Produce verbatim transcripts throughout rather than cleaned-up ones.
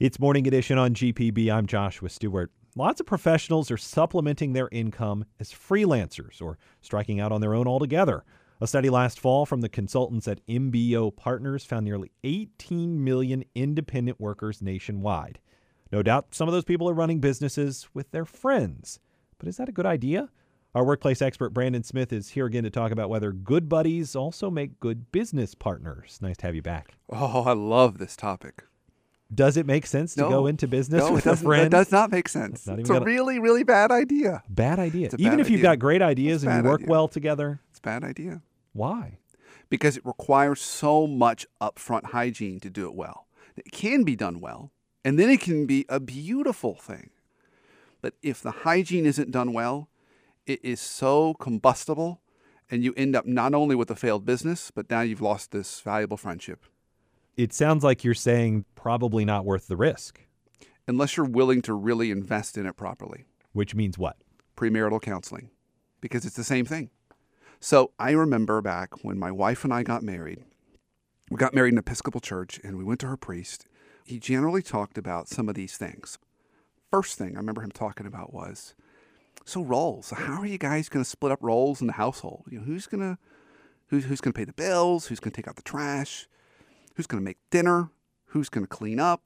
It's Morning Edition on G P B. I'm Joshua Stewart. Lots of professionals are supplementing their income as freelancers or striking out on their own altogether. A study last fall from the consultants at M B O Partners found nearly eighteen million independent workers nationwide. No doubt some of those people are running businesses with their friends. But is that a good idea? Our workplace expert Brandon Smith is here again to talk about whether good buddies also make good business partners. Nice to have you back. Oh, I love this topic. Does it make sense to No. go into business No, with it a doesn't. friend? That does not make sense. Not even It's a gonna- really, really bad idea. Bad idea. It's a Even bad if you've idea. got great ideas It's a and you bad work idea. well together, It's a bad idea why? because it requires so much upfront hygiene to do it well. It can be done well, and then it can be a beautiful thing. But if the hygiene isn't done well, it is so combustible, and you end up not only with a failed business, but now you've lost this valuable friendship. It sounds like you're saying probably not worth the risk, Unless you're willing to really invest in it properly. which means what? Premarital counseling, because it's the same thing. So I remember back when my wife and I got married, we got married in an Episcopal church and we went to her priest. He generally talked about some of these things. First thing I remember him talking about was, so roles, how are you guys going to split up roles in the household? You know, who's going to who's, who's going to pay the bills? Who's going to take out the trash? Who's going to make dinner? Who's going to clean up?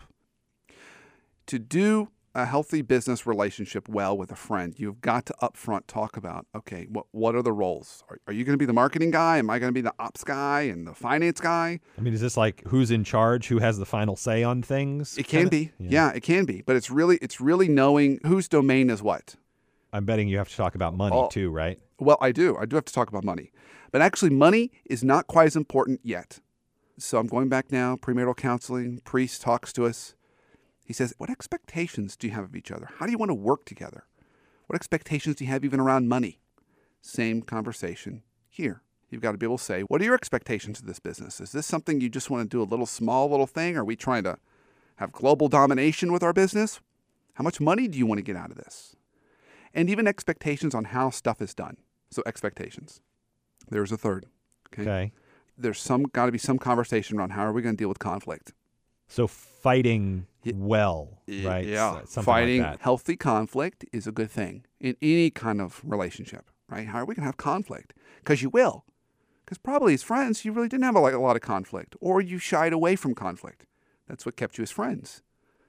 To do a healthy business relationship well with a friend, you've got to upfront talk about, okay, what what are the roles? Are, are you going to be the marketing guy? Am I going to be the ops guy and the finance guy? I mean, is this like who's in charge, who has the final say on things? It can kinda? be. Yeah. Yeah, it can be. But it's really it's really knowing whose domain is what. I'm betting you have to talk about money Oh. too, right? Well, I do. I do have to talk about money. But actually, money is not quite as important yet. So I'm going back now, premarital counseling, priest talks to us. He says, what expectations do you have of each other? How do you want to work together? What expectations do you have even around money? Same conversation here. You've got to be able to say, what are your expectations of this business? Is this something you just want to do a little small little thing? Are we trying to have global domination with our business? How much money do you want to get out of this? And even expectations on how stuff is done. So expectations. There's a third. Okay. Okay. There's some got to be some conversation around how are we going to deal with conflict. So fighting Y- well, Y- right? Yeah. S- something Fighting like that. healthy conflict is a good thing in any kind of relationship, right? How are we going to have conflict? Because you will. Because probably as friends, you really didn't have a, like, a lot of conflict, or you shied away from conflict. That's what kept you as friends.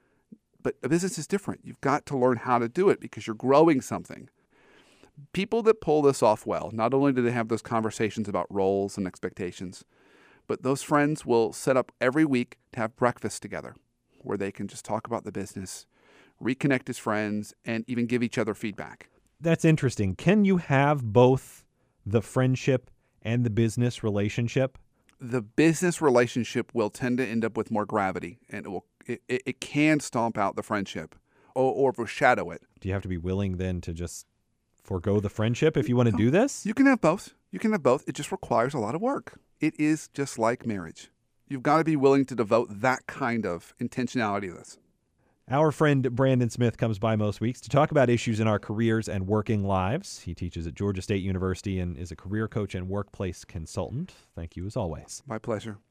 But a business is different. You've got to learn how to do it because you're growing something. People that pull this off well, not only do they have those conversations about roles and expectations, but those friends will set up every week to have breakfast together where they can just talk about the business, reconnect as friends, and even give each other feedback. That's interesting. Can you have both the friendship and the business relationship? The business relationship will tend to end up with more gravity, and it will it, it, it can stomp out the friendship or, or overshadow it. Do you have to be willing then to just forego the friendship if you want to do this? You can have both. You can have both. It just requires a lot of work. It is just like marriage. You've got to be willing to devote that kind of intentionality to this. Our friend Brandon Smith comes by most weeks to talk about issues in our careers and working lives. He teaches at Georgia State University and is a career coach and workplace consultant. Thank you as always. My pleasure.